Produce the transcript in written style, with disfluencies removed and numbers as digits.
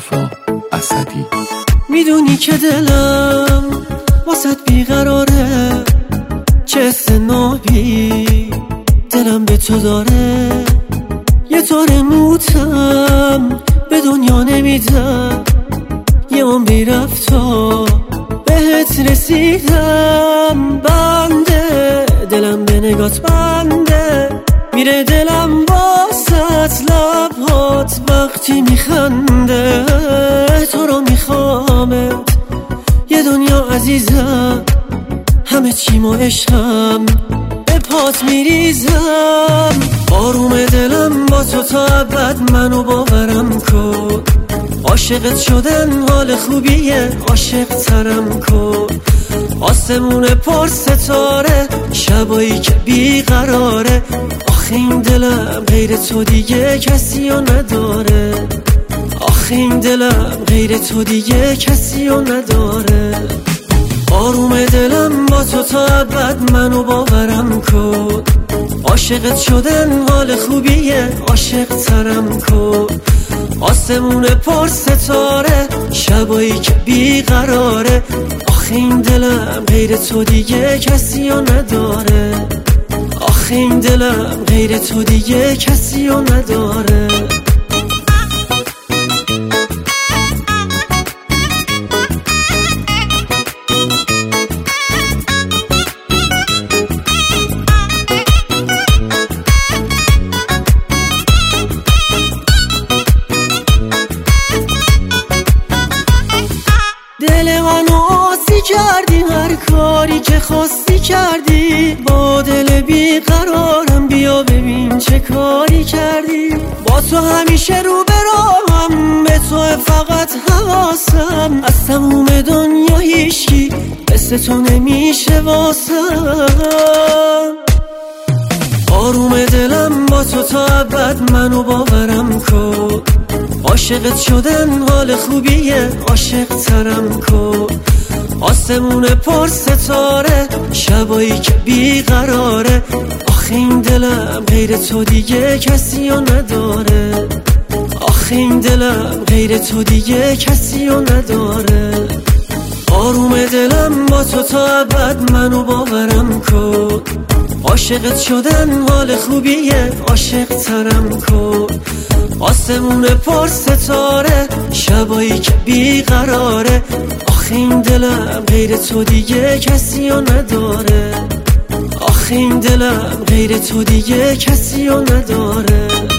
مصطفی اسدی. میدونی که دلم واسط بیقراره، چه استنابی دلم به تو داره. یه طور موتم به دنیا نمیدم، یه عمری رفت تا بهت رسیدم. بنده دلم به نگات بنده، میره دلم واسط لبهات وقتی میخنده. تو رو میخوامت یه دنیا عزیزم، همه چیم و عشقم به پات میریزم. آروم دلم با تو تا ابد، منو باورم کن. عاشقت شدن حال خوبیه، عاشق ترم کن. آسمون پر ستاره، شبایی که بیقراره. آخه این دلم غیر تو دیگه کسی رو نداره. آخه این دلم غیر تو دیگه کسی رو نداره. آروم دلم با تو تا ابد، منو باورم کن. عاشقت شدن حال خوبیه، عاشق ترم کن. آسمون پر ستاره، شبایی که بیقراره. آخه این دلم غیر تو دیگه کسی رو نداره. آخه این دلم غیر تو دیگه کسی رو نداره. دل منو آسی کردی، هر کاری که خواستی کردی. با دل بیقرارم بیا ببین چه کاری کردی. با تو همیشه رو براهم، به تو فقط حواسم. از تموم دنیا هیچکی مثل تو نمیشه واسم. آروم دلم با تو تا ابد، منو باورم کن. عاشقت شدن حال خوبیه، عاشق ترم کن. آسمون پر ستاره، شبایی که بیقراره. آخه این دلم غیر تو دیگه کسی رو نداره. آخه این دلم غیر تو دیگه کسی رو نداره. آروم دلم با تو تا ابد، منو باورم کن. عاشقت شدن حال خوبیه، عاشق ترم کن. آسمون پر ستاره، شبایی که بیقراره. آخه این دلم غیر تو دیگه کسی رو نداره. آخه این دلم غیر تو دیگه کسی رو نداره.